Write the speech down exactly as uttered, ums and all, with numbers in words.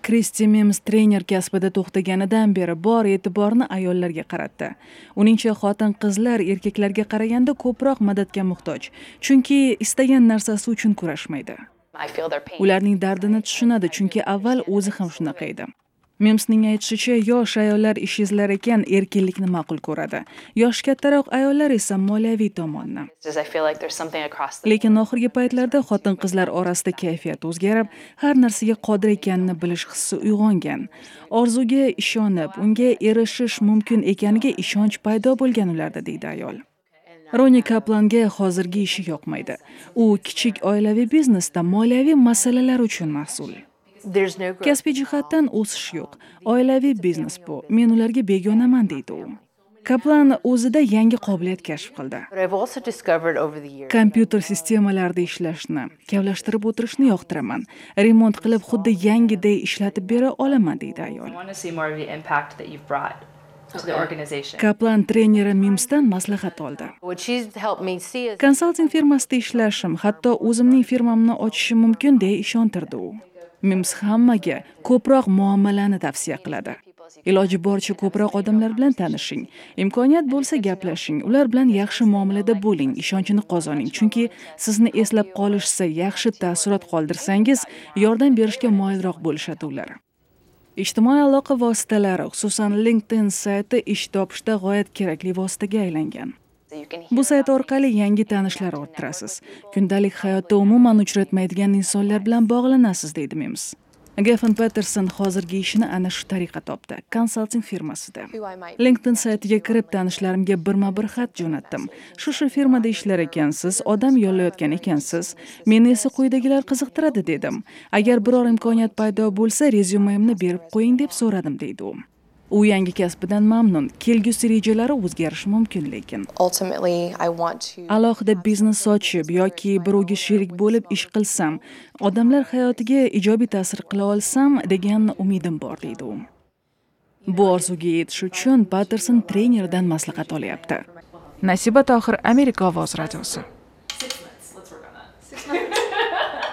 Kristi Mims trener kasbida to'xtaganidan beri bor e'tiborni ayollarga qaratdi. Uningcha xotin-qizlar erkaklarga qaraganda ko'proq madadga muhtoj, chunki istagan narsasi uchun kurashmaydi. Ularning dardini tushunadi, chunki avval o'zi ham shunaqa edi. Mimsning aytishicha, yosh ayollar ish izlar ekan erkinlikni ma'qul ko'radi. Yosh kattaroq ayollar esa moliyaviy tomonni. Lekin oxirgi paytlarda xotin-qizlar orasida kayfiyat o'zgarib, har narsaga qodir ekanini bilish hissi uyg'ongan. Orzuga ishonib, unga erishish mumkin ekaniga ishonch paydo bo'lgan ularda, deydi ayol. Roni Kaplanga hozirgi ishi yoqmaydi. U kichik oilaviy biznesda moliyaviy masalalar uchun mas'ul. Kasbiy jihatdan o'sish yo'q. Oilaviy biznes bu. Men ularga begonaman, deydi u. Kaplan o'zida yangi qobiliyat kashf qildi. Kompyuter sistemalarida ishlashni, kavlashtirib o'tirishni yoqtiraman. Remont qilib xuddi yangiday ishlatib bera olaman, deydi ayol. Kaplan treneri Mimsdan maslahat oldi. Konsalting firmasida ishlashim, hatto o'zimning firmamni ochishim mumkin deya ishontirdi u. Mims hammaga ko'proq muomalani tavsiya qiladi. Iloji boricha ko'proq odamlar bilan tanishing. Imkoniyat bo'lsa gaplashing, ular bilan yaxshi muomalada bo'ling, ishonchini qozoning, chunki sizni eslab qolishsa, yaxshi taassurot qoldirsangiz, yordam berishga moyilroq bo'lishadi ular. Ijtimoiy aloqa vositalari, xususan LinkedIn sayti ish topishda g'oyat kerakli vositaga aylangan. Bu sayt orqali yangi tanishlar orttirasiz. Kundalik hayotda umuman uchratmaydigan insonlar bilan bog'lanasiz, deydi Mims. Geffen Peterson hozirgi ishini ana shu tariqa topdi, konsalting firmasida. LinkedIn saytiga kirib tanishlarimga birma-bir xat jo'natdim. Shu-shu firmada ishlar ekansiz, odam yollayotgan ekansiz, meni esa quyidagilar qiziqtiradi dedim. Agar biror imkoniyat paydo bo'lsa, rezyumemni berib qo'ying deb so'radim, deydi u. U yangi kasbidan mamnun. Kelgusi rejalari o'zgarishi mumkin, lekin alohida biznes ochib yoki birovga sherik bo'lib ish qilsam, odamlar hayotiga ijobiy ta'sir qila olsam degan umidim bor, deydi u. Bu orzuga yetish uchun Patterson trenerdan maslahat olyapti. Nasiba Tohir, Amerika ovoz radiosi.